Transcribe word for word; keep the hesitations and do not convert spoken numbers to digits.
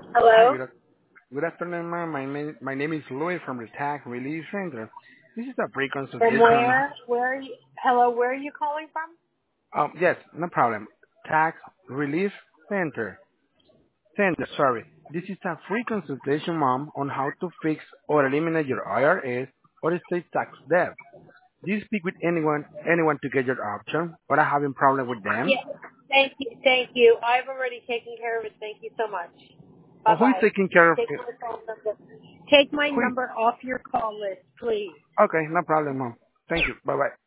Hi, Hello? good, af- good afternoon, ma'am. My name, my name is Louis from the Tax Relief Center. This is a free From consultation. where? Where are you? Hello, where are you calling from? Um, yes, no problem. Tax Relief Center. Center, sorry. This is a free consultation, ma'am, on how to fix or eliminate your I R S or estate tax debt. Do you speak with anyone, anyone to get your option, or are having problem with them? Yes. Thank you. Thank you. I've already taken care of it. Thank you so much. Or Bye who is bye. taking care of Take it? my phone number. Take my Who is, number off your call list, please. okay, no problem, ma'am. Thank you. Bye bye.